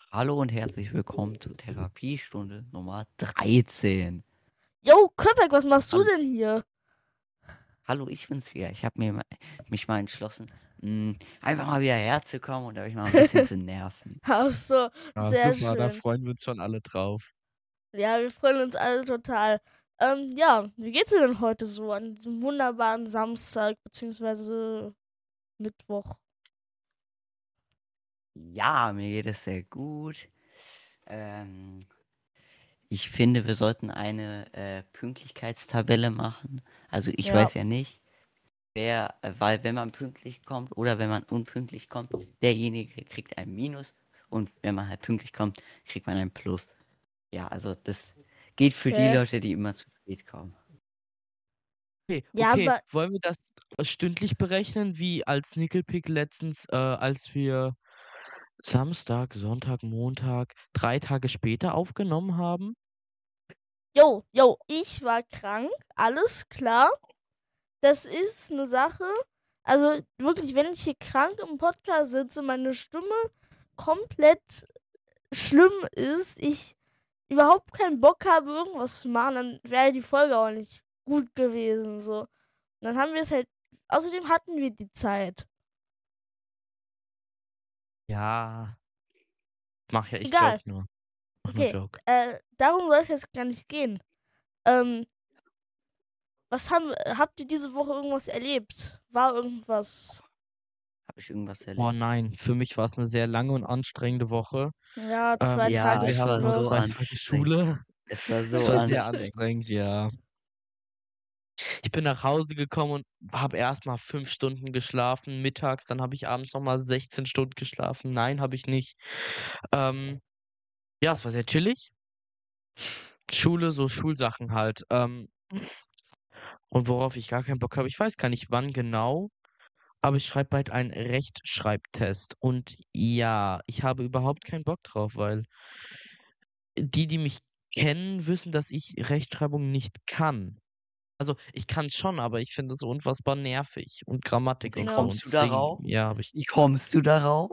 Hallo und herzlich willkommen zur Therapiestunde Nummer 13. Jo, Köpek, was machst du Hallo, denn hier? hallo, ich bin's wieder. Ich habe mich mal entschlossen, einfach mal wieder herzukommen und euch mal ein bisschen zu nerven. Ach so, Ja, sehr super, da schön. freuen wir uns schon alle drauf. Ja, wir freuen uns alle total. Ja, wie geht's dir denn heute so an diesem wunderbaren Samstag beziehungsweise Mittwoch? Ja, mir geht es sehr gut. Ähm, Ich finde, wir sollten eine Pünktlichkeitstabelle machen. Also ich Ja, weiß ja nicht, weil wenn man pünktlich kommt oder wenn man unpünktlich kommt, derjenige kriegt ein Minus und wenn man halt pünktlich kommt, kriegt man ein Plus. Ja, also das geht für die okay. Leute, die immer zu spät kommen. Okay, Ja, okay. aber Wollen wir das stündlich berechnen, wie als Nickelpick letztens, als wir Samstag, Sonntag, Montag 3 Tage später aufgenommen haben? jo, ich war krank, alles klar. Das ist eine Sache. Also wirklich, wenn ich hier krank im Podcast sitze, meine Stimme komplett schlimm ist, ich überhaupt keinen Bock habe, irgendwas zu machen, dann wäre die Folge auch nicht gut gewesen. So. Und dann haben wir es halt. Außerdem hatten wir die Zeit. Ja, mach ja, ich Egal. joke nur. Mach nur Okay. Joke. Darum soll es jetzt gar nicht gehen. Ähm, habt ihr diese Woche irgendwas erlebt? War irgendwas? Habe ich irgendwas Oh erlebt? nein, für mich war es eine sehr lange und anstrengende Woche. Ja, 2 Tage Ja, Wir es war hatten noch Schule. so 2 Tage anstrengend. Schule. Es war Es so war sehr anstrengend. anstrengend, ja. Ich bin nach Hause gekommen und habe erst mal 5 Stunden geschlafen mittags, dann habe ich abends noch mal 16 Stunden geschlafen. Nein, habe ich nicht. Ähm, ja, es war sehr chillig. Schule, so Schulsachen halt. Und worauf ich gar keinen Bock habe, ich weiß gar nicht, wann genau, aber ich schreibe bald einen Rechtschreibtest. Und ja, ich habe überhaupt keinen Bock drauf, weil die mich kennen, wissen, dass ich Rechtschreibung nicht kann. Also, ich kann's schon, aber ich finde es unfassbar nervig und Grammatik Wie und so Ja. und kommst du deswegen, darauf? ja, habe ich Wie kommst du darauf?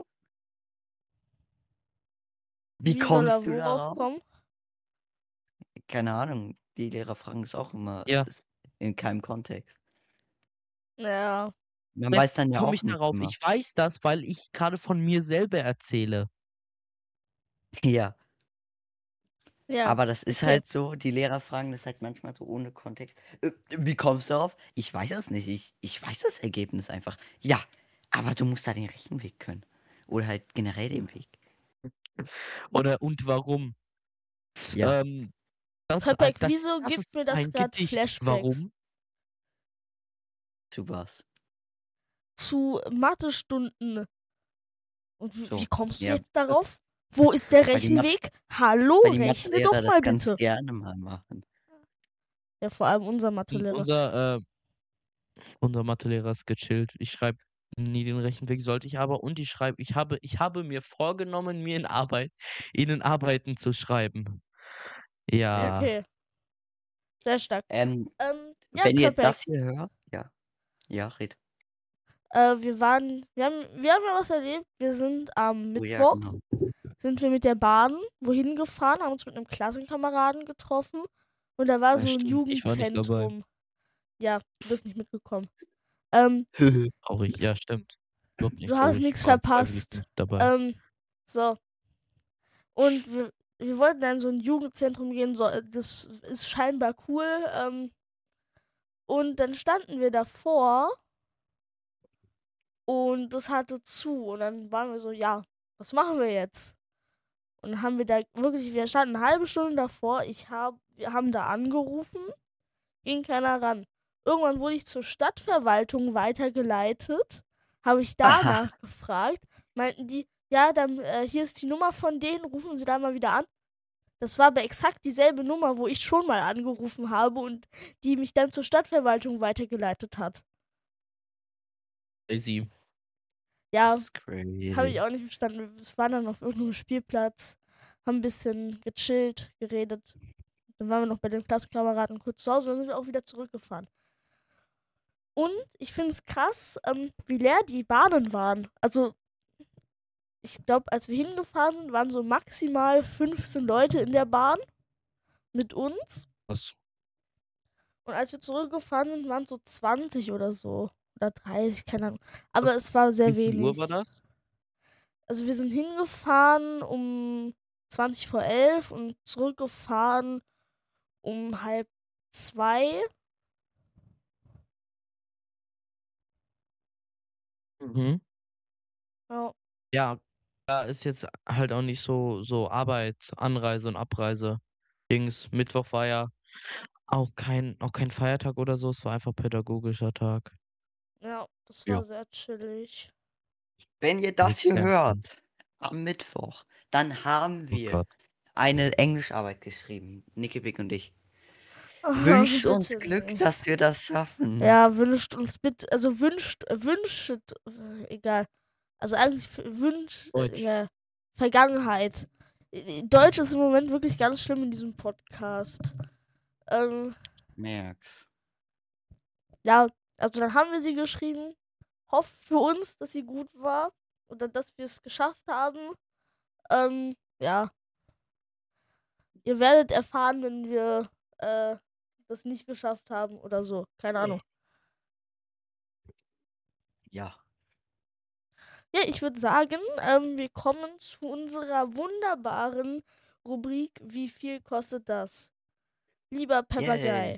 Wie Wie soll kommst er du worauf darauf? kommen? Keine Ahnung. Die Lehrer fragen es auch immer ja, in keinem Kontext. Ja. Man ne, weiß dann ja komme auch ich nicht darauf? immer. Ich weiß das, weil ich grade von mir selber erzähle. Ja. Ja. Aber das ist Okay. halt so, die Lehrer fragen das halt manchmal so ohne Kontext. Wie kommst du darauf? Ich weiß es nicht. Ich weiß das Ergebnis einfach. Ja, aber du musst da den rechten Weg können. Oder halt generell den Weg. Oder und warum? Z Ja, Köpek, da wieso das gibt ist mir das ein gerade Gedicht. Flashbacks Warum? zu was. zu Mathestunden? Und wie So. kommst du Ja, jetzt darauf? Wo ist der weil die Rechenweg? Hallo, weil die rechne Mathelehrer doch das mal ganz bitte. gerne mal machen. Ja, vor allem unser Und Mathelehrer. unser Mathelehrer ist gechillt. Ich schreibe nie den Rechenweg, sollte ich aber. Und ich habe mir vorgenommen, mir in den Arbeiten zu schreiben. Sehr gut. Ja. Okay, sehr stark. Ja, Wenn ihr Köpek, das hier hört, ja, ja, red. wir haben ja was erlebt. Wir sind am Oh ja, Mittwoch, genau. sind wir mit der Bahn wohin gefahren, haben uns mit einem Klassenkameraden getroffen. Und da war Ja, so ein stimmt. Ich war nicht dabei. Jugendzentrum. Ja, du bist nicht mitgekommen. Ähm, Traurig, ja, stimmt. Überhaupt nicht Du hast traurig. nichts War freiwillig verpasst. nicht dabei. So. Und wir wollten dann in so ein Jugendzentrum gehen. So, das ist scheinbar cool. Und dann standen wir davor und das hatte zu. Und dann waren wir so, ja, was machen wir jetzt? Und dann haben wir da wirklich, wir standen eine halbe Stunde davor. Wir haben da angerufen, ging keiner ran. Irgendwann wurde ich zur Stadtverwaltung weitergeleitet, habe ich Aha. danach gefragt, meinten die, ja, dann hier ist die Nummer von denen, rufen Sie da mal wieder an. Das war aber exakt dieselbe Nummer, wo ich schon mal angerufen habe und die mich dann zur Stadtverwaltung weitergeleitet hat. Crazy. Das Ja, ist habe ich crazy. auch nicht verstanden. Wir waren dann auf irgendeinem Spielplatz, haben ein bisschen gechillt, geredet. Dann waren wir noch bei den Klassenkameraden kurz zu Hause und dann sind wir auch wieder zurückgefahren. Und ich finde es krass, wie leer die Bahnen waren. Also, ich glaube, als wir hingefahren sind, waren so maximal 15 Leute in der Bahn mit uns. Was? Und als wir zurückgefahren sind, waren es so 20 oder so. Oder 30, keine Ahnung. Aber Was? es war sehr Wie viel Uhr war wenig. das? Also wir sind hingefahren um 20 vor 11 und zurückgefahren um halb 2. Mhm. Ja, Ja, da ist jetzt halt auch nicht so Arbeit, Anreise und Abreise. Dings, Mittwoch war ja auch kein Feiertag oder so, es war einfach pädagogischer Tag. ja, das Ja. war sehr chillig. Wenn ihr das Nichts hier kämpfen. hört, am Mittwoch, dann haben Oh wir Gott. eine Englischarbeit geschrieben, Nicky Big und ich. Ach, Wünscht uns bitte Glück, nicht. dass wir das schaffen. Ja, wünscht uns bitte, also wünscht, egal. Also eigentlich Deutsch. ja, Vergangenheit. Deutsch ist im Moment wirklich ganz schlimm in diesem Podcast. Ähm, Merk's. ja, also dann haben wir sie geschrieben. Hofft für uns, dass sie gut war. Oder dass wir es geschafft haben. Ja, ihr werdet erfahren, wenn wir das nicht geschafft haben oder so. Keine Ahnung. Ja. Ja, ich würde sagen, wir kommen zu unserer wunderbaren Rubrik Wie viel kostet das? Lieber Yay. Papagei.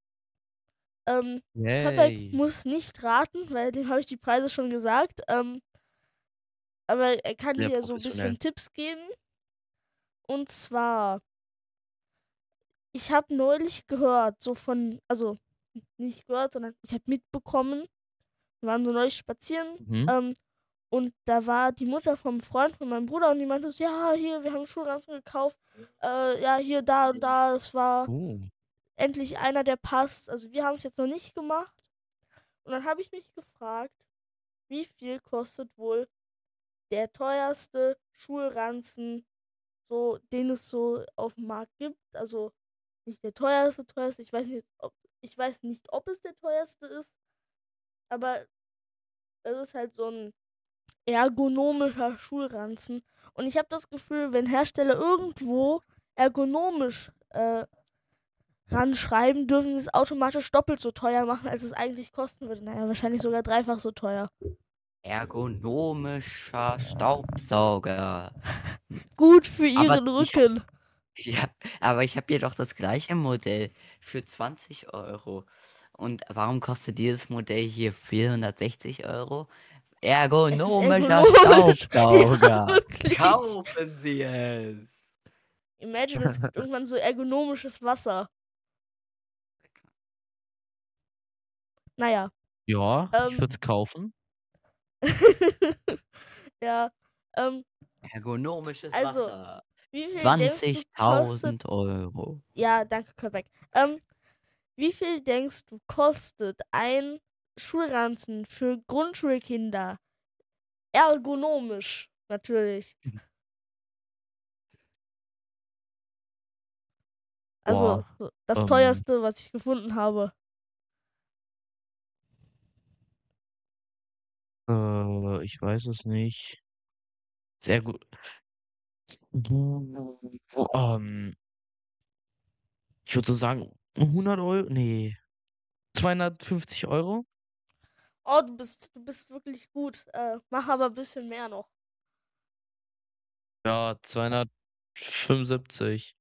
Papagei Yay. muss nicht raten, weil dem habe ich die Preise schon gesagt. Aber er kann Sehr dir so ein professionell. bisschen Tipps geben. Und zwar, ich habe neulich gehört, also nicht gehört, sondern ich habe mitbekommen, wir waren so neulich spazieren, Mhm. und da war die Mutter vom Freund von meinem Bruder und die meinte so, ja, hier, wir haben Schulranzen gekauft. Ja, hier, da und da. Es war Oh. endlich einer, der passt. Also wir haben es jetzt noch nicht gemacht. Und dann habe ich mich gefragt, wie viel kostet wohl der teuerste Schulranzen, so, den es so auf dem Markt gibt. Also nicht der teuerste. Ich weiß nicht, ob es der teuerste ist, aber es ist halt so ein ergonomischer Schulranzen. Und ich habe das Gefühl, wenn Hersteller irgendwo ergonomisch ranschreiben, dürfen sie es automatisch doppelt so teuer machen, als es eigentlich kosten würde. Naja, wahrscheinlich sogar dreifach so teuer. Ergonomischer Staubsauger. Gut für Aber ihren ich, Rücken. ja, aber ich habe hier doch das gleiche Modell für 20 Euro. Und warum kostet dieses Modell hier 460 Euro? Es ist Ergonomischer ergonomisch. Ja, Staubsauger. wirklich. Kaufen Sie es. Imagine, es gibt irgendwann so ergonomisches Wasser. Naja. Ja, ich Ähm, würde es kaufen. ja. Ergonomisches Also, Wasser. wie viel denkst du kostet. 20.000 Euro. Ja, danke, Körbeck. Wie viel denkst du kostet ein Schulranzen für Grundschulkinder? Ergonomisch, natürlich. Also, Boah. so das Ähm, teuerste, was ich gefunden habe. ich weiß es nicht. Sehr gut. Ähm, ich würde so sagen, 100 Euro? Nee. 250 Euro? Oh, du bist wirklich gut. Mach aber ein bisschen mehr noch. Ja, 275.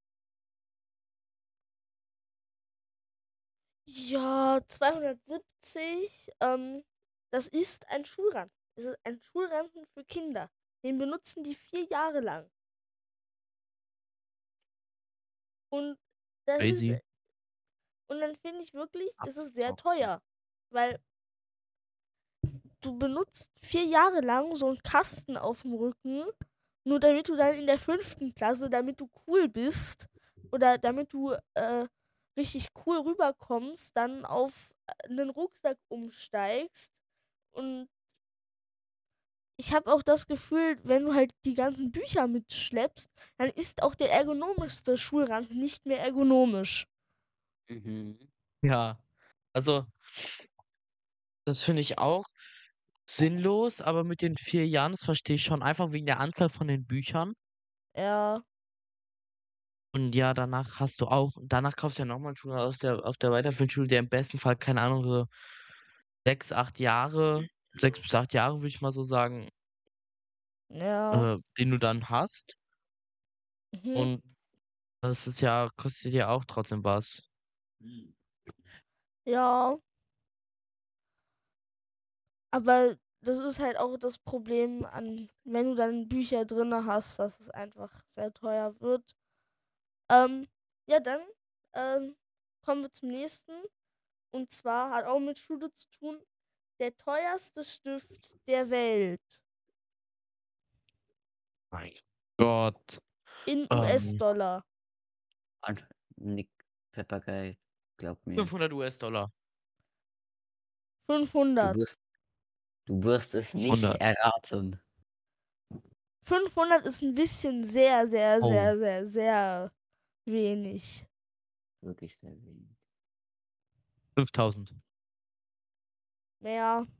Ja, 270. Das ist ein Schulranzen. Es ist ein Schulranzen für Kinder. Den benutzen die 4 Jahre lang. Und das ist, Crazy. und dann finde ich wirklich, ist es sehr teuer. Weil du benutzt 4 Jahre lang so einen Kasten auf dem Rücken, nur damit du dann in der 5. Klasse, damit du cool bist oder damit du richtig cool rüberkommst, dann auf einen Rucksack umsteigst. Und ich habe auch das Gefühl, wenn du halt die ganzen Bücher mitschleppst, dann ist auch der ergonomischste Schulranzen nicht mehr ergonomisch. Mhm. Ja, also das finde ich auch. sinnlos, aber mit den 4 Jahren, das verstehe ich schon, einfach wegen der Anzahl von den Büchern. Ja. Und ja, danach kaufst du ja noch mal 'n Schuh auf der weiterführenden Schule, der im besten Fall, keine Ahnung, so 6, 8 Jahre 6 bis 8 Jahre, würde ich mal so sagen, Ja. den du dann hast. Mhm. Und das kostet ja auch trotzdem was. Ja. Aber das ist halt auch das Problem wenn du dann Bücher drinne hast, dass es einfach sehr teuer wird. Ja, dann kommen wir zum nächsten. Und zwar hat auch mit Schule zu tun. Der teuerste Stift der Welt Mein Gott. in Ähm, US-Dollar. Und Nick Papagei, glaub mir. $500. Du 500. du wirst es nicht 500. erraten. 500 ist ein bisschen sehr, sehr, Oh, sehr, sehr, sehr wenig. Wirklich sehr wenig. 5.000. Mehr.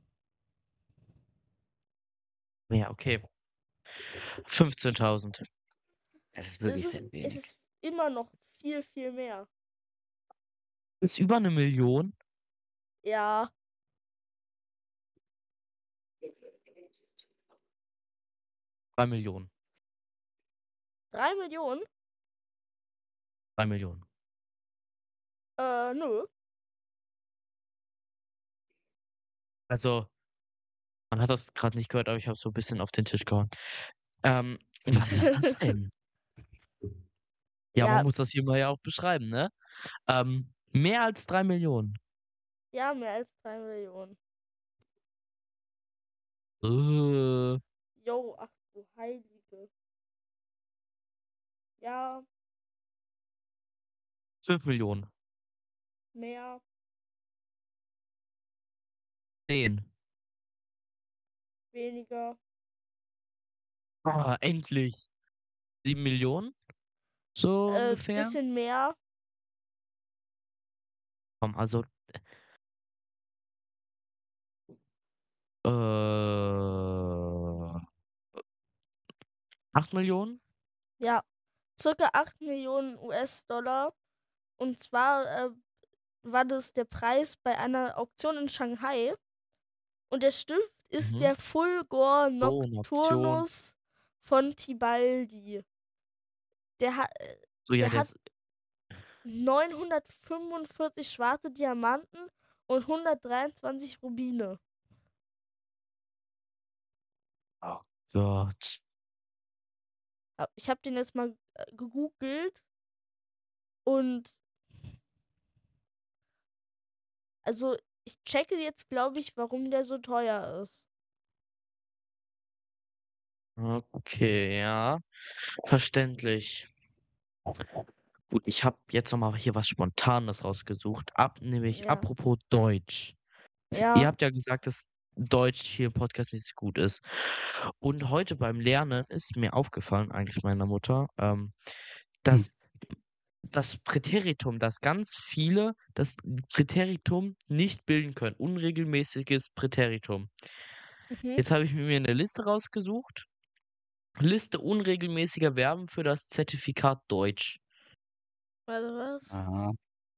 Ja, okay. 15.000. Es ist Es wirklich ist, sehr es wenig. ist immer noch viel, viel mehr. Ist über 1.000.000. Ja. 3.000.000. 3 Millionen? 3.000.000. Nö. Also, man hat das grad nicht gehört, aber ich habe so 'n bisschen auf den Tisch gehauen. Was ist das denn? Ja, man Ja, muss das hier mal ja auch beschreiben, ne? Mehr als 3.000.000. ja, mehr als 3 Millionen. Äh, Jo, ach du Heilige. Ja, 5.000.000. mehr, 10. weniger. Ah, endlich. 7.000.000, so ungefähr? Bisschen mehr. Komm, also, äh, 8.000.000? Ja, circa 8 Millionen US-Dollar. Und zwar war das der Preis bei einer Auktion in Shanghai. Und der Stift ist Mhm. der Fulgor So 'ne Option. Nocturnus von Tibaldi. Der, ha So, ja, der der hat ist 945 schwarze Diamanten und 123 Rubine. oh Gott. Ich habe den jetzt mal gegoogelt und also ich checke jetzt, glaube ich, warum der so teuer ist. Okay, ja, verständlich. Gut, ich habe jetzt noch mal hier was Spontanes rausgesucht. Nämlich Ja, apropos Deutsch. Ihr ja. habt ja gesagt, dass Deutsch hier im Podcast nicht so gut ist. Und heute beim Lernen ist mir aufgefallen, eigentlich meiner Mutter, Hm. dass das Präteritum, dass ganz viele das Präteritum nicht bilden können. Unregelmäßiges Präteritum. Mhm. Jetzt habe ich mir 'ne Liste rausgesucht. Liste unregelmäßiger Verben für das Zertifikat Deutsch. Warte, was? Aha.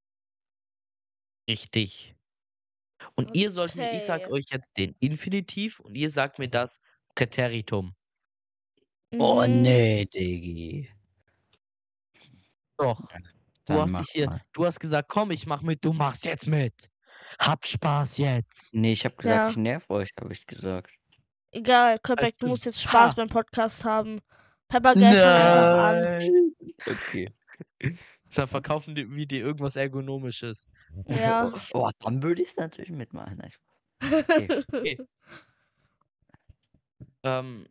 Richtig. Und ich sage Okay. euch jetzt den Infinitiv und ihr sagt mir das Präteritum. Oh Mhm. nee, Diggi. Doch. Ja, dann mach mal. Du hast gesagt: „Komm, ich mache mit, du machst jetzt mit. Hab Spaß jetzt." Ne, ich habe gesagt, ich Ja, nerve euch, habe ich gesagt. egal, Das Köpek, du stimmt. musst jetzt Spaß Ha! beim Podcast haben. Papagei, fang einfach an. Nein. Okay. Dann verkaufen wir dir irgendwas Ergonomisches. Ja. Oh, dann würde ich's natürlich mitmachen. Nein, Spaß. Okay. Okay. Ähm,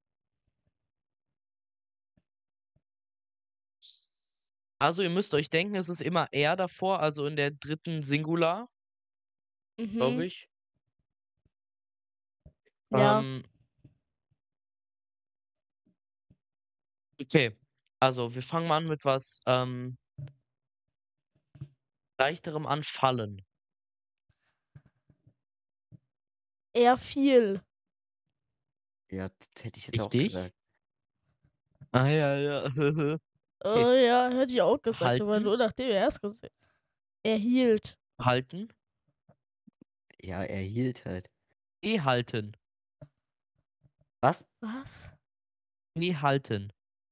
also, ihr müsst euch denken, es ist immer er davor, also in der dritten Singular, glaube Mhm. ich. Ja. Ähm, okay. Also, wir fangen mal an mit was, Leichterem an, fallen. Eher viel. Ja, das hätte ich jetzt auch Richtig? gesagt. Ah, ja. Oh ja, hätte ich auch gesagt, aber Halten? nur nachdem er es gesehen erhielt. Halten? Ja, er hielt halt. Halten. Was? Was? Halten.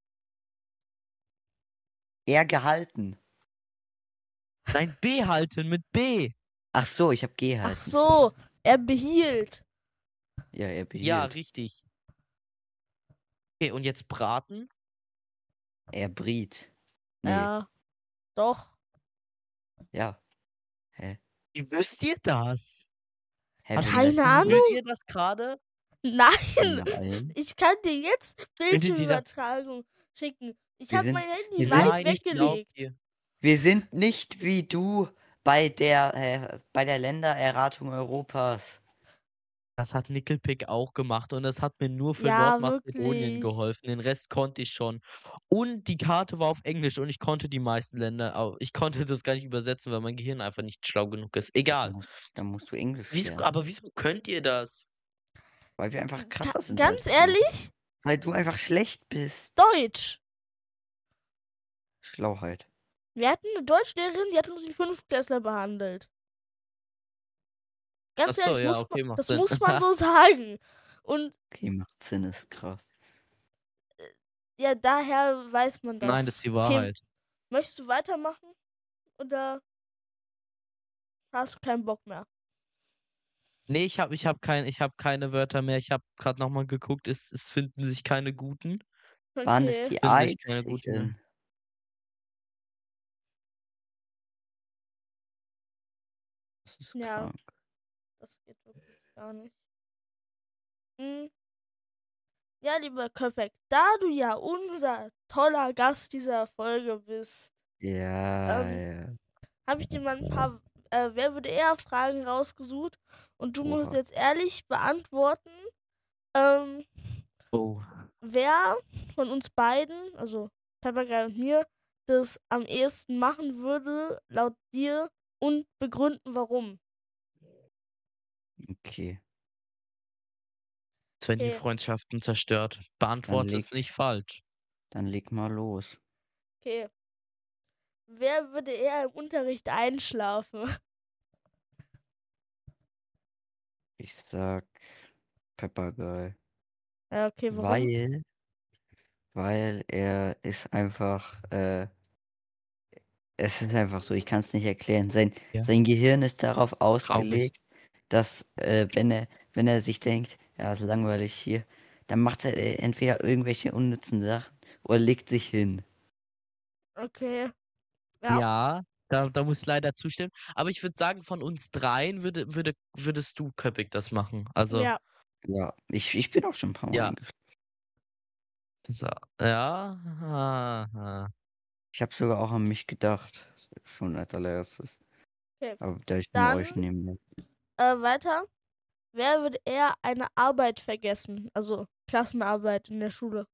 Er gehalten. Nein, behalten mit B. Ach so, ich habe Ach gehalten. so, er behielt. Ja, er Ja, behielt. richtig. Okay, und jetzt braten? Er briet. Nee, Ja, doch. ja. Hä? Wie wisst ihr das? Hä, Hat wir Keine sind halt Ahnung. googelt ihr das gerade? Nein, Nein. ich kann dir jetzt Findet ihr das? Bildschirmübertragung schicken. Ich Wir habe sind- mein Handy wir weit Nein, ich glaub weggelegt. dir. Wir sind nicht wie du bei der Ländererratung Europas. Das hat Nickelpick auch gemacht und das hat mir nur für Ja, Nordmazedonien wirklich. geholfen. Den Rest konnte ich schon. Und die Karte war auf Englisch und ich konnte die meisten Länder, ich konnte das gar nicht übersetzen, weil mein Gehirn einfach nicht schlau genug ist. Da Egal. musst du Englisch Wieso, lernen. aber wieso könnt ihr das? Weil wir einfach krasser sind Ganz als du. ehrlich, Weil du einfach schlecht bist. Deutsch. Schlauheit. Wir hatten eine Deutschlehrerin, die hat uns wie Fünftklässler behandelt. Ganz Ach so, ehrlich, ja, okay, macht das Sinn. muss man so sagen. Und Okay, macht Sinn, ist krass. ja, daher weiß man das. Nein, das ist die Okay, Wahrheit. möchtest du weitermachen? Oder hast du keinen Bock mehr? Nee, ich hab keine Wörter mehr. Ich habe gerade nochmal geguckt, es finden sich keine guten. Waren das Okay. die Finden sich keine guten mehr. einzigen? Das ist Ja. krank. Das geht wirklich gar nicht. Hm. Ja, lieber Köpek, da du ja unser toller Gast dieser Folge bist, Ja, Ähm, ja. habe ich dir mal ein paar Wer würde eher Fragen rausgesucht und du musst Oha. jetzt ehrlich beantworten, ähm, Oh. wer von uns beiden, also Papagei und mir, das am ehesten machen würde, laut dir, und begründen, warum. Okay. Es werden die Okay. Freundschaften zerstört. Beantworte es nicht falsch. Dann leg mal los. Okay. Wer würde eher im Unterricht einschlafen? Ich sag Papagei. Ja, okay, warum? Weil er ist einfach, es ist einfach so, ich kann es nicht erklären. Ja. Sein Gehirn ist darauf Traurig. ausgelegt, dass wenn er sich denkt, ja, ist langweilig hier, dann macht er entweder irgendwelche unnützen Sachen oder legt sich hin. Okay. Ja. Ja, da muss ich leider zustimmen. Aber ich würde sagen, von uns dreien würdest du Köpik das machen. Also, Ja. Ja, ich bin auch schon ein paar Mal ja. eingeschlafen. So, ja. Aha. Ich habe sogar auch an mich gedacht, schon als allererstes. Okay. Aber da ich nur Dann euch nehme. weiter. Wer würde eher eine Arbeit vergessen? Also Klassenarbeit in der Schule.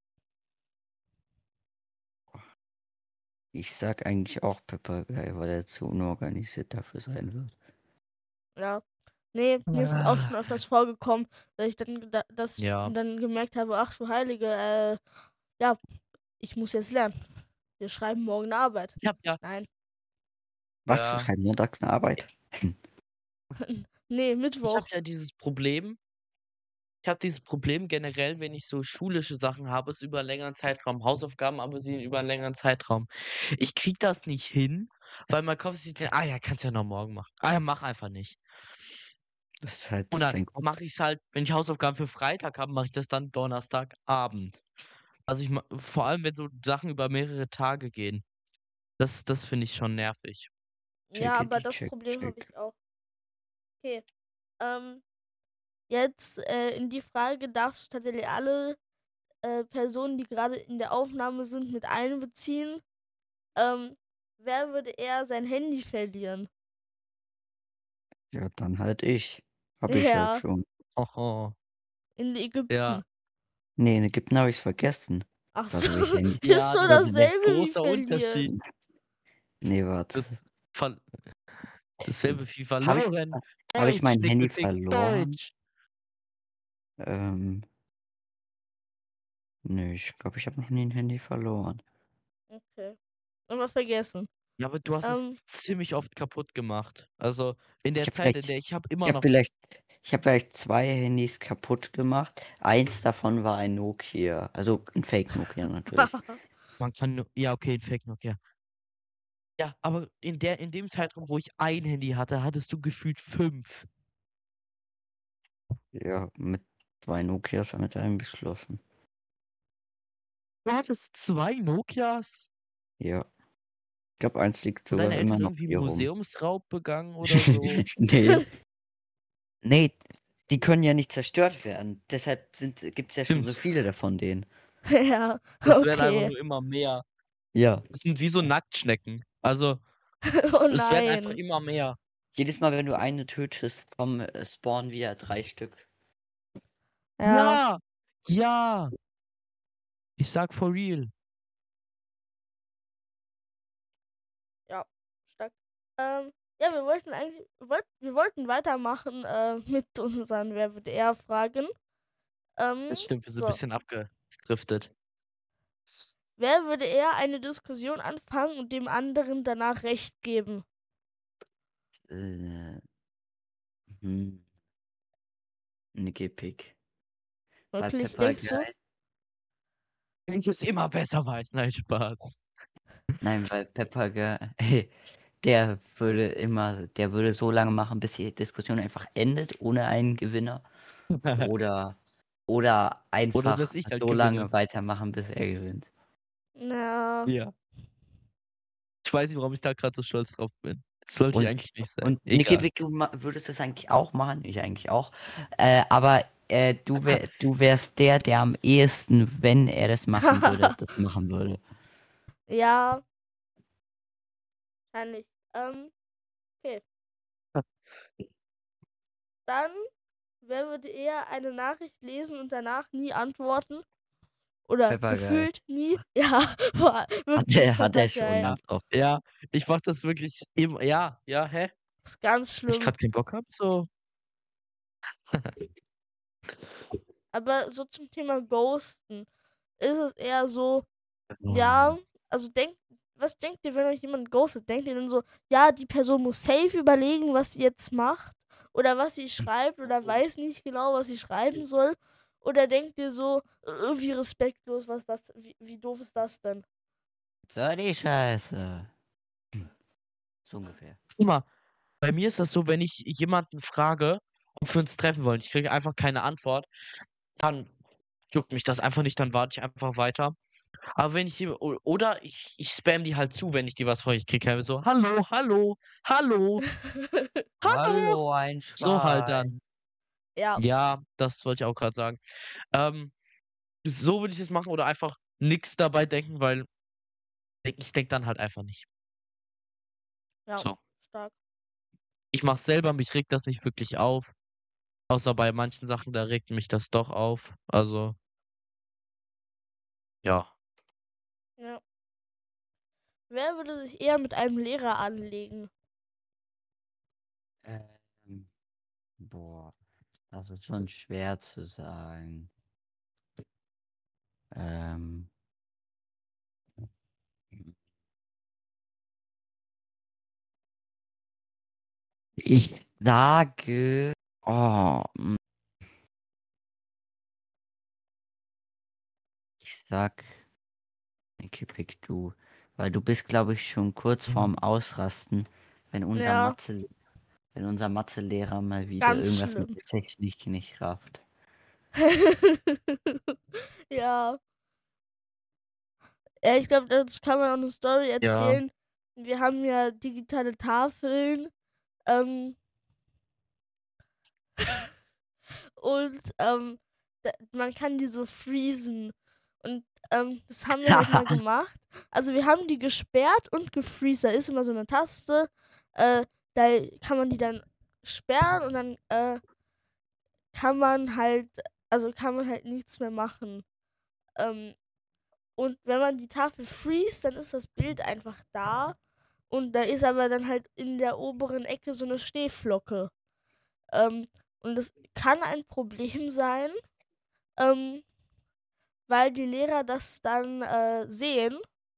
Ich sag eigentlich auch Papagei, weil er zu unorganisiert dafür sein wird. Ja. Nee, mir ist es auch schon öfters vorgekommen, dass ich Ja. dann gemerkt habe, ach du Heilige, ja, ich muss jetzt lernen. Wir schreiben morgen eine Arbeit. Ich habe ja, Nein. Was? Ja. Wir schreiben montags eine Arbeit? Nee, ich Mittwoch. habe ja dieses Problem. Ich habe dieses Problem generell, wenn ich so schulische Sachen habe, ist über einen längeren Zeitraum. Hausaufgaben aber sie über einen längeren Zeitraum. Ich krieg das nicht hin, weil mein Kopf sich denkt, ja, kannst ja noch morgen machen. Ja, mach einfach nicht. Das ist halt Und dann dein Kopf. mache ich es halt, wenn ich Hausaufgaben für Freitag habe, mache ich das dann Donnerstagabend. Also vor allem, wenn so Sachen über mehrere Tage gehen. Das finde ich schon nervig. Ja, aber Checkity, das check, Problem habe check. ich auch. Okay. Jetzt in die Frage darfst du tatsächlich alle Personen, die gerade in der Aufnahme sind, mit einbeziehen. Wer würde eher sein Handy verlieren? Ja, dann halt ich. Hab ich halt Ja, schon. Oho. in Ägypten. Ja. Nee, in Ägypten habe ich's vergessen. Ach Was so, habe ich Handy? ist Ja, so das ist ein dasselbe wie großer verlieren. Unterschied. Nee, warte. Dasselbe wie Habe ich, verloren. hab ich mein Deutsch, Handy Nickelpick, verloren? Deutsch. Nö, ich glaube, ich habe noch nie ein Handy verloren. Okay. Und was vergessen. Ja, aber du hast es Ähm, ziemlich oft kaputt gemacht. Also in Ich der habe Zeit, in vielleicht, der ich habe ich immer habe noch. vielleicht, ich habe vielleicht 2 Handys kaputt gemacht. Eins davon war ein Nokia, also ein Fake Nokia natürlich. Man kann nur. Ja, okay, ein Fake Nokia. Ja, aber in dem Zeitraum, wo ich ein Handy hatte, hattest du gefühlt 5. Ja, mit 2 Nokias und mit einem beschlossen. Du hattest 2 Nokias Ja, ich glaube, eins liegt und deine sogar immer Eltern noch irgendwie hier rum. Museumsraub begangen oder so. Nee, nee, die können ja nicht zerstört werden. Deshalb gibt es ja schon so Stimmt. viele davon denen. ja, Das werden einfach okay. nur immer mehr. Ja, Das sind wie so Nacktschnecken. Also, Oh es werden einfach nein. immer mehr. jedes Mal, wenn du eine tötest, spawnen wieder 3 Stück. Ja, Ja! Ja! Ich sag for real. ja. Stark. Ja, wir wollten eigentlich, wir wollten weitermachen mit unseren Wer wird eher Fragen. Das stimmt, wir sind ein So. bisschen abgedriftet. Wer würde eher eine Diskussion anfangen und dem anderen danach Recht geben? Äh, hm, Nicky Pick. Weil Wirklich, denkst du? Papagei. Wenn ich es immer besser weiß. Nein, Spaß. Nein, weil Papagei, der würde so lange machen, bis die Diskussion einfach endet, ohne einen Gewinner. Oder, oder Oder dass einfach ich halt so gewinne. lange weitermachen, bis er gewinnt. Ja. Ja. Ich weiß nicht, warum ich da gerade so stolz drauf bin. Das sollte ich Und, eigentlich nicht sein. und Nicky Egal. Pick, du würdest das eigentlich auch machen, ich eigentlich auch. Aber du wärst der am ehesten, wenn er das machen würde, das machen würde. Ja, kann ich. Okay. Dann, wer würde eher eine Nachricht lesen und danach nie antworten? Oder Papagei. gefühlt nie? Ja, boah, wirklich Hat er schon Papagei. Ja, ganz oft. ja, ich mach das wirklich immer. Ja, ja, hä? Ist ganz Wenn ich schlimm. gerade keinen Bock hab, so. Aber so zum Thema Ghosten ist es eher so, ja, also was denkt ihr, wenn euch jemand ghostet? Denkt ihr dann so, ja, die Person muss safe überlegen, was sie jetzt macht oder was sie schreibt oder weiß nicht genau, was sie schreiben soll? Oder denkt ihr so, wie respektlos, was das, wie doof ist das denn? So die Scheiße. So ungefähr. Guck mal, bei mir ist das so, wenn ich jemanden frage, ob wir uns treffen wollen, ich kriege einfach keine Antwort, dann juckt mich das einfach nicht, dann warte ich einfach weiter. Aber wenn ich die, oder ich spam die halt zu, wenn ich die was frage, ich kriege halt so, hallo, hallo, hallo, hallo. Hallo, ein So halt Schwein. dann. Ja, Ja, das wollte ich auch gerade sagen. Ähm, so würde ich es machen oder einfach nichts dabei denken, weil ich denke dann halt einfach nicht. ja, So. stark. Ich mache selber, mich regt das nicht wirklich auf. Außer bei manchen Sachen, da regt mich das doch auf. Also, ja. Ja. Wer würde sich eher mit einem Lehrer anlegen? Ähm, boah, das ist schon schwer zu sagen. Ähm, ich sage, ich sag, Nicky Pick, du, weil du bist, glaube ich, schon kurz vorm Ausrasten, wenn unser Ja, Mathe, wenn unser Mathelehrer mal wieder ganz irgendwas mit schlimm. der Technik nicht rafft. Ja. Ich glaube, dazu kann man auch eine Story Ja. erzählen. Wir haben ja digitale Tafeln. Ähm, und man kann die so freezen. Und das haben wir halt mal gemacht. Also wir haben die gesperrt und gefreezed. Da ist immer so eine Taste. Da kann man die dann sperren und dann kann man halt, also kann man halt nichts mehr machen. Ähm, und wenn man die Tafel freest, dann ist das Bild einfach da. Und da ist aber dann halt in der oberen Ecke so eine Schneeflocke. Ähm, und das kann ein Problem sein, ähm, weil die Lehrer das dann sehen.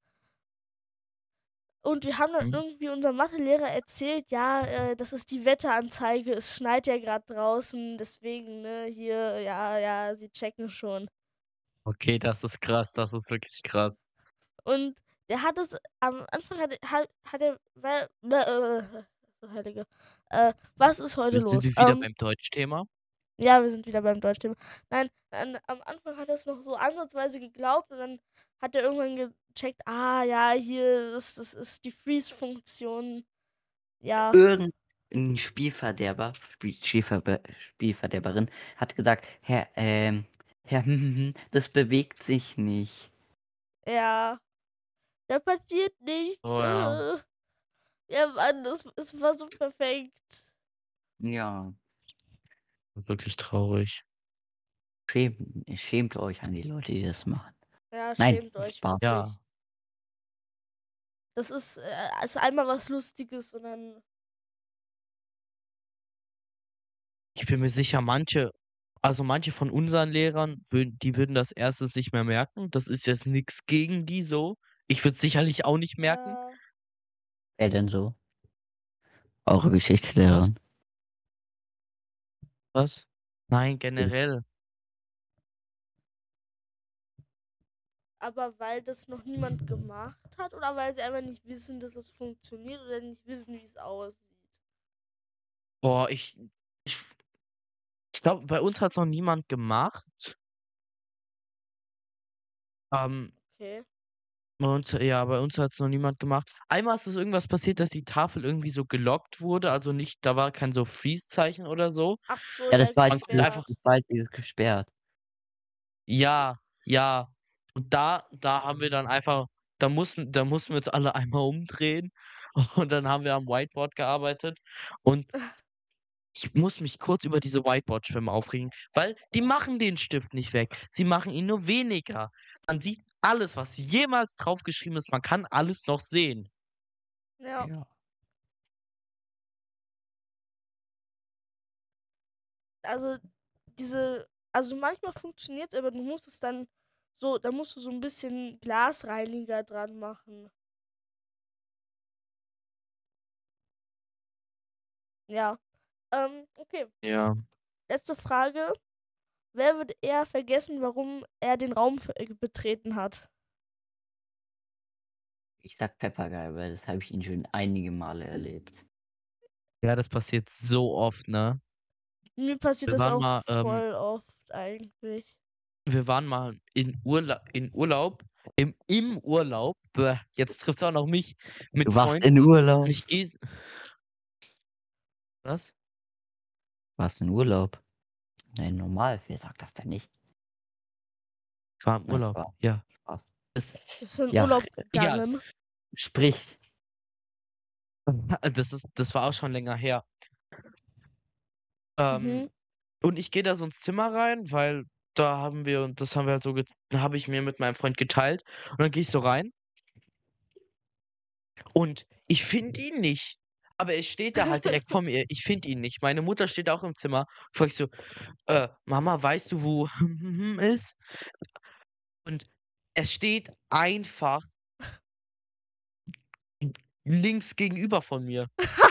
Und wir haben dann irgendwie unserem Mathelehrer erzählt, ja, das ist die Wetteranzeige, es schneit ja gerade draußen, deswegen, ne, hier, ja, sie checken schon. Okay, das ist krass, das ist wirklich krass. Und der hat es, am Anfang hat er, Heilige, was ist heute Sind los? wir wieder beim Deutschthema? Ja, wir sind wieder beim Deutschthema. Nein, am Anfang hat er es noch so ansatzweise geglaubt und dann hat er irgendwann gecheckt, ja, hier, das ist die Freeze-Funktion. Ja, Irgendein Spielverderberin hat gesagt, Herr, das bewegt sich nicht. ja, da passiert nichts. Oh ja. Ja, Mann, es war so perfekt. Ja, Das ist wirklich traurig. schämt euch an die Leute, die das machen. Ja, Nein, schämt euch Spaß. wirklich. Ja. Das ist einmal was Lustiges und dann. Ich bin mir sicher, manche von unseren Lehrern, die würden das erstens nicht mehr merken. Das ist jetzt nichts gegen die so. Ich würde sicherlich auch nicht merken. Wer denn so? Eure Was? Geschichtslehrerin. Was? Nein, generell. Aber weil das noch niemand gemacht hat oder weil sie einfach nicht wissen, dass es funktioniert oder nicht wissen, wie es aussieht. Boah, ich glaube, bei uns hat es noch niemand gemacht. Okay. Bei uns hat es noch niemand gemacht. Einmal ist es irgendwas passiert, dass die Tafel irgendwie so gelockt wurde, also nicht, da war kein so Freeze-Zeichen oder so. Ach so, Ja, das war Man konnte einfach, dieses gesperrt. ja, ja. Und da haben wir dann einfach, da mussten wir uns alle einmal umdrehen und dann haben wir am Whiteboard gearbeitet und ich muss mich kurz über diese Whiteboard-Schwämme aufregen, weil die machen den Stift nicht weg. Sie machen ihn nur weniger. Man sieht alles, was jemals draufgeschrieben ist. Man kann alles noch sehen. Ja. Ja. Also manchmal funktioniert es, aber du musst es dann so, da musst du so ein bisschen Glasreiniger dran machen. Ja. Okay. Ja. Letzte Frage. Wer wird eher vergessen, warum er den Raum betreten hat? Ich sag Papagei, weil das habe ich ihn schon einige Male erlebt. Ja, das passiert so oft, ne? Mir passiert Wir das waren auch mal, voll oft eigentlich. in Urlaub, im Urlaub, jetzt trifft's auch noch mich, mit Du warst Freunden in und Urlaub. ich gehe. Was? Warst in Urlaub? Nein, normal. Wer sagt das denn nicht? Ich war im Nein, Urlaub, Spaß. ja. Spaß. Ist in Ja, Urlaub egal. gegangen. Sprich. Das war auch schon länger her. Ähm, Mhm. und ich gehe da so ins Zimmer rein, weil das haben wir halt so, habe ich mir mit meinem Freund geteilt. Und dann gehe ich so rein und ich finde ihn nicht. Aber er steht da halt direkt vor mir. Ich finde ihn nicht. Meine Mutter steht auch im Zimmer. Frag ich so, Mama, weißt du, wo ist? Und er steht einfach links gegenüber von mir.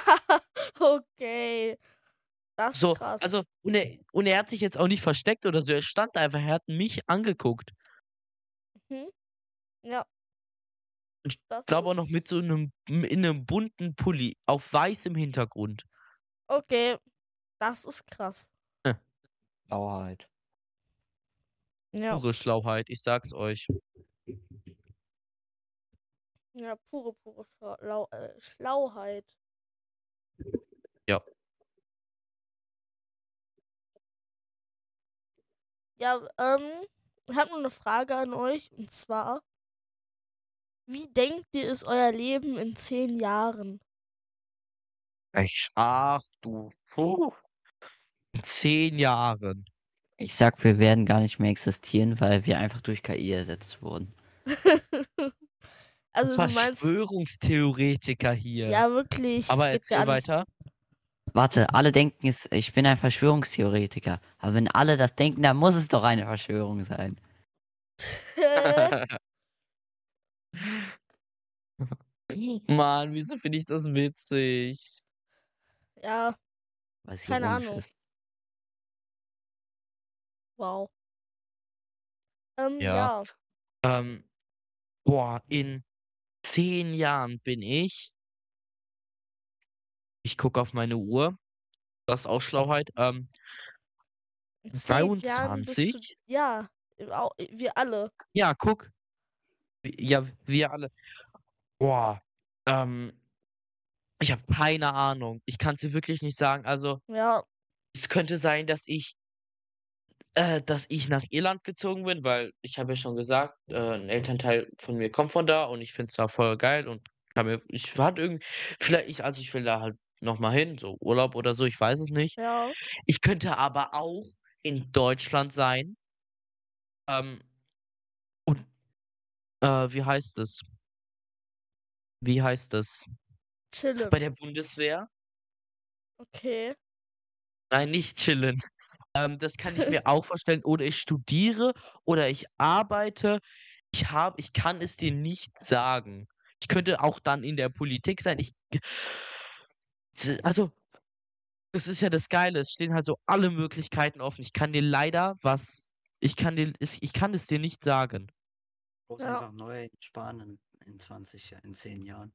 Okay. Das ist So, krass. also, und er hat sich jetzt auch nicht versteckt oder so. Er stand einfach, er hat mich angeguckt. Mhm. Ja. Ich Das glaube auch noch ist. mit so in 'nem bunten Pulli auf weißem Hintergrund. Okay. Das ist krass. Sauerheit. Ja. Pure Schlauheit, ich sag's euch. Ja, pure Schlauheit. Ja. Ja, ich habe nur eine Frage an euch und zwar, wie denkt ihr, ist euer Leben in 10 Jahren? Ach du, in 10 Jahren. Ich sag, wir werden gar nicht mehr existieren, weil wir einfach durch KI ersetzt wurden. Also du meinst, Verschwörungstheoretiker hier. ja wirklich, es Aber geht gar erzähl nicht. weiter. Warte, alle denken, ich bin ein Verschwörungstheoretiker. Aber wenn alle das denken, dann muss es doch eine Verschwörung sein. Mann, wieso finde ich das witzig? Ja, Was keine ironisch Ahnung. ist. Wow. Ja. Ja. Ähm, boah, in 10 Jahren bin ich gucke auf meine Uhr, das ist auch Schlauheit, In 10 Jahren bist du 23? ja, wir alle. Ja, guck. Ja, wir alle. Boah, ähm, ich habe keine Ahnung. Ich kann's dir wirklich nicht sagen. Also, Ja, es könnte sein, dass ich nach Irland gezogen bin, weil ich habe ja schon gesagt, 'n Elternteil von mir kommt von da und ich finde es da voll geil und ich hatte irgendwie ich will da halt noch mal hin, so Urlaub oder so, ich weiß es nicht. ja, Ich könnte aber auch in Deutschland sein, ähm, und, wie heißt es? Wie heißt es? Bei chillen. der Bundeswehr? Okay. Nein, nicht chillen. Das kann ich mir auch vorstellen. Oder ich studiere oder ich arbeite. Ich kann es dir nicht sagen. Ich könnte auch dann in der Politik sein. Also, das ist ja das Geile. Es stehen halt so alle Möglichkeiten offen. Ich kann es dir nicht sagen. Du brauchst Ja, einfach neu sparen in 20, in 10 Jahren.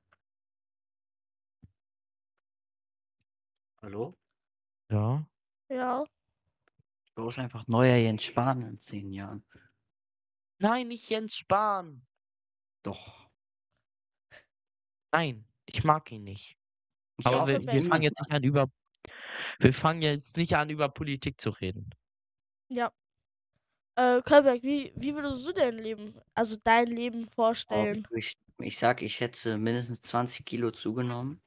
Hallo? Ja. ja. Du brauchst einfach neuer Jens Spahn in 10 Jahren. Nein, nicht Jens Spahn. Doch. Nein, ich mag ihn nicht. Okay, Aber Ja, wir Quebec. fangen jetzt nicht an, über Politik zu reden. Ja. Quebec, wie würdest du dein Leben, also dein Leben oh, vorstellen? ich sag, ich hätte mindestens 20 Kilo zugenommen.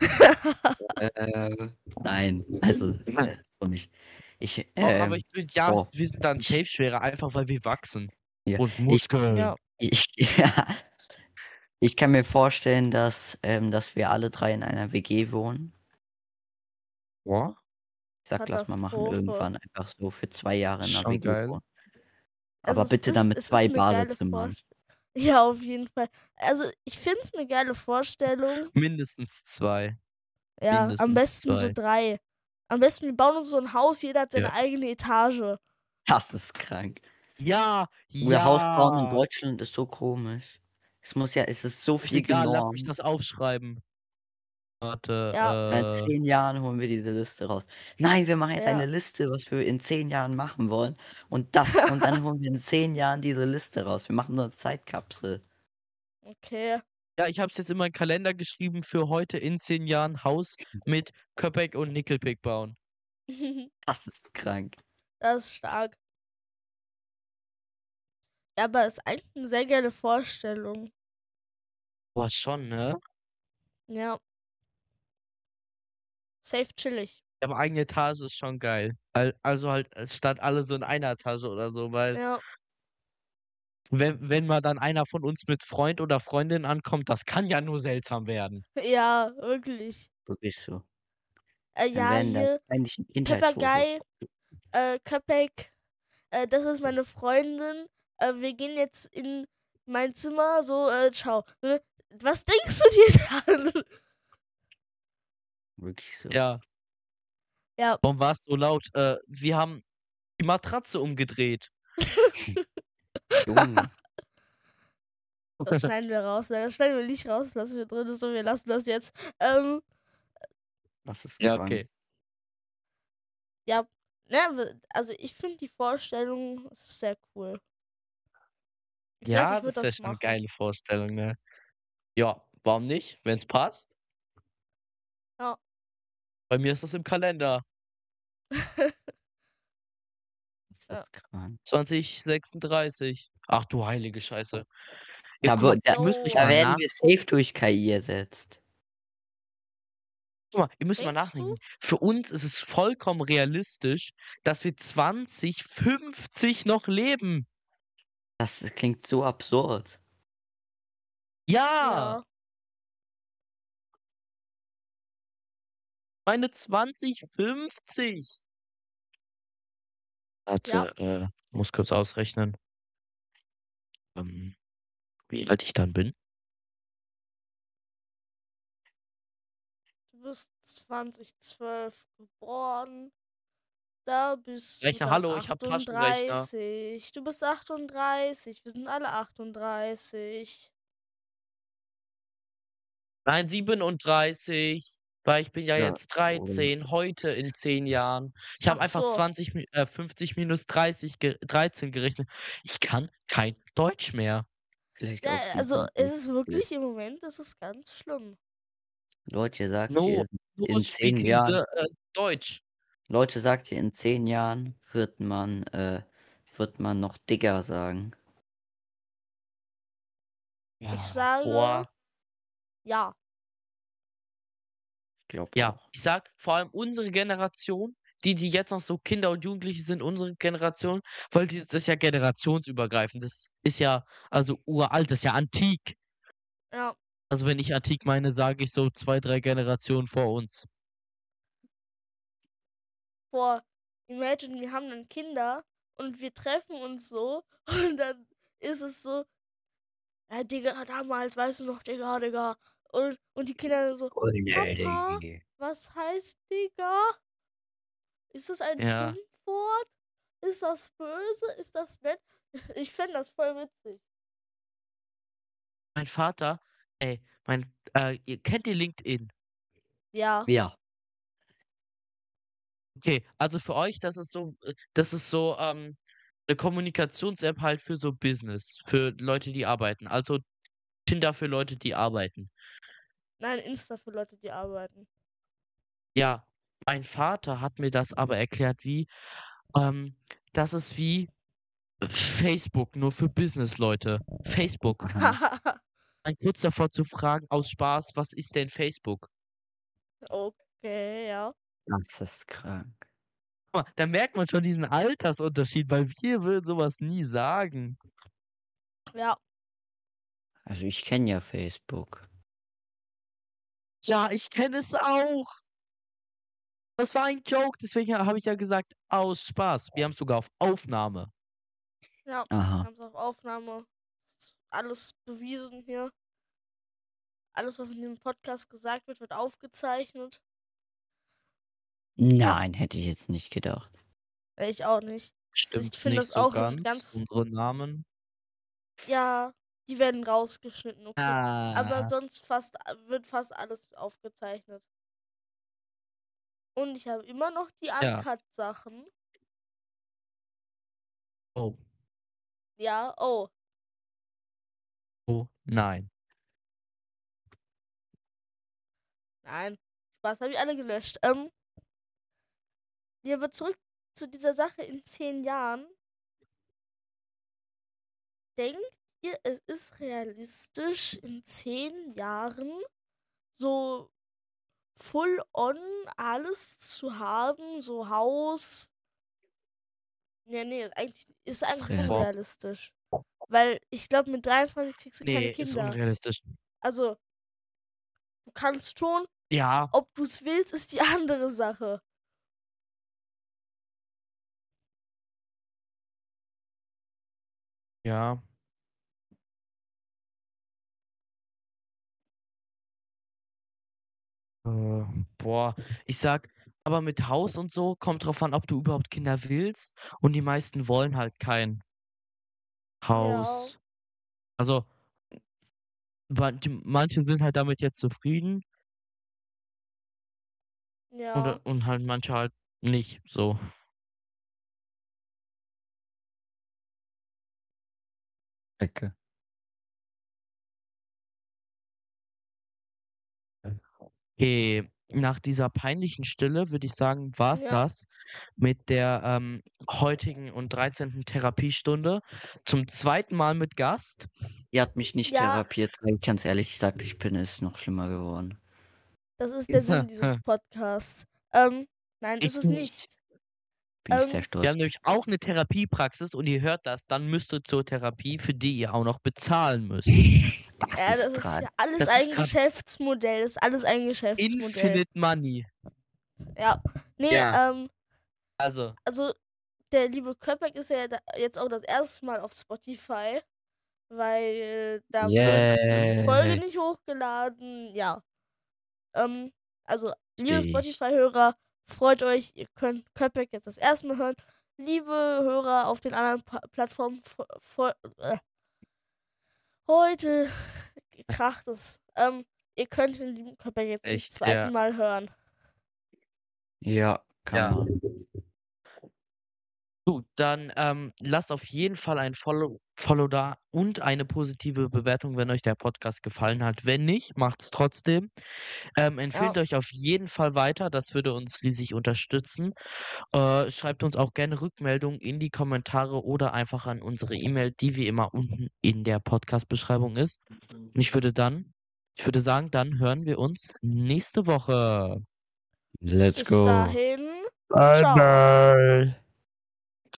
Nein, also, so nicht. Ich, Doch, aber ich würde ja, oh, wir sind dann ich, safe schwerer, einfach weil wir wachsen. ja, Und ich, Muskeln. Ja, ja, ich kann mir vorstellen, dass wir alle drei in einer WG wohnen. Ja, Ich sag, lass mal machen, Katastrophe. irgendwann einfach so für 2 Jahre in ist einer schon WG geil. wohnen. Also Aber bitte dann mit es 2 ist eine geile Badezimmern. Vorstellung. Ja, auf jeden Fall. Also ich finde es eine geile Vorstellung. Mindestens 2. Ja, am Mindestens besten so 2. 3. Am besten, wir bauen uns so ein Haus, jeder hat Ja. seine eigene Etage. Das ist krank. Ja, Oder Hausbauen in ja. Deutschland ist so komisch. Es ist so Ist viel egal, lass mich genormt. das aufschreiben. Ja, In Warte, 10 Jahren holen wir diese Liste raus. Nein, wir machen jetzt ja, eine Liste, was wir in 10 Jahren machen wollen. Und dann holen wir in 10 Jahren diese Liste raus. Wir machen so eine Zeitkapsel. okay. ja, ich habe es jetzt in meinen Kalender geschrieben für heute in 10 Jahren Haus mit Köpek und Nickelpick bauen. Das ist krank. Das ist stark. Ja, aber ist eigentlich eine sehr geile Vorstellung. Boah, schon, ne? Ja, safe chillig. Aber eigene Etage ist schon geil. Also halt statt alle so in einer Etage oder so, weil Ja, wenn mal dann einer von uns mit Freund oder Freundin ankommt, das kann ja nur seltsam werden. ja, wirklich. Wirklich so. Dann Ja, werden da hier, peinlichen Kindheitsfotos. Papagei, Köpek, das ist meine Freundin. Wir gehen jetzt in mein Zimmer, so, ciao. Was denkst du dir dann? Wirklich so. Ja, Ja, warum war es so laut? Wir haben die Matratze umgedreht. Junge, das schneiden wir raus. Nein, das schneiden wir nicht raus, das lassen wir drin. So, wir lassen das jetzt. das ist Ja, krank. okay. Ja, ne, also ich finde die Vorstellung sehr cool. Ich sag, Ja, ich würde das wäre das schon eine machen. geile Vorstellung, ne? Ja, warum nicht, wenn's passt? Ja. Bei mir ist das im Kalender. Das Ja. ist krank. 2036. Ach du heilige Scheiße. Ja, Da, guck mal, da, ihr müsst nicht Jo, da mal werden wir safe durch KI ersetzt. Guck mal, ihr müsst mal denkst du? nachdenken. Für uns ist es vollkommen realistisch, dass wir 2050 noch leben. Das klingt so absurd. Ja, Ja, meine 2050. ja. Warte, muss kurz ausrechnen. Wie alt ich dann bin? Du bist 2012 geboren. Da bist du Rechner, dann hallo, ich habe Taschenrechner. 38. Du bist 38. Wir sind alle 38. Nein, 37, weil ich bin ja Ja, jetzt 13, heute in 10 Jahren. Ich habe Ach einfach so. 50 minus 13 gerechnet. Ich kann kein Deutsch mehr. vielleicht Ja, auch also es 37. ist wirklich im Moment, es ist ganz schlimm. Leute, sagt No, ihr, no in 10 speaking Jahren, Deutsch. Leute, sagt ihr, in 10 Jahren wird man noch Digger sagen. Ich Ja, sage boah. ja. Ich glaube Ja, auch. ich sag, vor allem unsere Generation, die jetzt noch so Kinder und Jugendliche sind, unsere Generation, weil das ist ja generationsübergreifend. Das ist ja also uralt, das ist ja antik. Ja. Also wenn ich antik meine, sage ich so 2, 3 Generationen vor uns. Boah, imagine, wir haben dann Kinder und wir treffen uns so und dann ist es so, ja, Digga, damals, weißt du noch, Digga, Digga. Und die Kinder dann so, Papa, was heißt Digga? Ist das ein Ja, Schimpfwort? Ist das böse? Ist das nett? Ich fände das voll witzig. mein Vater, kennt ihr LinkedIn? Ja. Ja. Okay, also für euch, das ist so, 'ne Kommunikations-App halt für so Business, für Leute, die arbeiten. Also Tinder für Leute, die arbeiten. Nein, Insta für Leute, die arbeiten. Ja, mein Vater hat mir das aber erklärt ähm, das ist wie Facebook, nur für Businessleute. Facebook. Aha. Dann kurz davor zu fragen aus Spaß: „Was ist denn Facebook?“ Okay, ja. Das ist krank. Guck mal, da merkt man schon diesen Altersunterschied, weil wir würden so was nie sagen. Ja. Also, ich kenne ja Facebook. Ja, ich kenne es auch. Das war ein Joke, deswegen habe ich ja gesagt, aus Spaß. Wir haben's sogar auf Aufnahme. Ja. Wir Aha. haben es auf Aufnahme. Ist alles bewiesen hier. Alles, was in dem Podcast gesagt wird, wird aufgezeichnet. Nein, hätte ich jetzt nicht gedacht. Ich auch nicht. Ich Stimmt finde nicht das so auch ein ganz, ganz. unsere Namen. Ja, die werden rausgeschnitten, okay. Aber Ah. sonst wird fast alles aufgezeichnet. Und ich habe immer noch die Ja. Uncut-Sachen. Oh, Ja, oh. oh, nein. Nein. Spaß, habe ich alle gelöscht. Ja, aber zurück zu dieser Sache in 10 Jahren. Denkt ihr, es ist realistisch, in 10 Jahren so full on alles zu haben? So Haus. Ja, nee, ist Ist eigentlich real. Boah, unrealistisch. Weil ich glaube, mit 23 kriegst du keine ne, ist Kinder. unrealistisch. Also, du kannst schon, Ja, ob du es willst, ist die andere Sache. ja. Äh, boah, ich sag, aber mit Haus und so kommt drauf an, ob du überhaupt Kinder willst und die meisten wollen halt kein Ja, Haus. Also, manche sind halt damit jetzt zufrieden ja. und halt manche halt nicht so. Ecke. Okay, nach dieser peinlichen Stille würde ich sagen, war's Ja. das mit der, heutigen und 13. Therapiestunde. Zum zweiten Mal mit Gast. Die hat mich nicht Ja, therapiert, weil ich ganz ehrlich gesagt, ich bin es noch schlimmer geworden. das ist der Sinn dieses Podcasts. Nein, ist Ich es nicht. nicht. Bin ich sehr Ähm, Wir stolz haben auf nämlich auch 'ne Therapiepraxis und ihr hört das, dann müsst ihr zur Therapie, für die ihr auch noch bezahlen müsst. dich. Das ja, ist das ist dran. ja alles Das ist ein grad Geschäftsmodell. Das ist alles ein Geschäftsmodell. Infinite Money. Ja. Nee, Ja. Also, also der liebe Köpek ist ja jetzt auch das erste Mal auf Spotify. weil da wird die Folge Yeah. nicht hochgeladen. Ja. Also, liebe Versteh ich. Spotify-Hörer, freut euch, ihr könnt Cutback jetzt das erste Mal hören. Liebe Hörer auf den anderen Plattformen, heute kracht es. Ihr könnt den lieben Cutback jetzt zum Echt, zweiten ja. Mal hören. Ja, kann Ja. man. Gut, dann lasst auf jeden Fall ein Follow da und eine positive Bewertung, wenn euch der Podcast gefallen hat. Wenn nicht, macht's trotzdem. Empfehlt Ja. euch auf jeden Fall weiter, das würde uns riesig unterstützen. Schreibt uns auch gerne Rückmeldungen in die Kommentare oder einfach an unsere E-Mail, die wie immer unten in der Podcast-Beschreibung ist. Und ich würde sagen, dann hören wir uns nächste Woche. Let's Bis go. dahin. Bye Ciao. bye.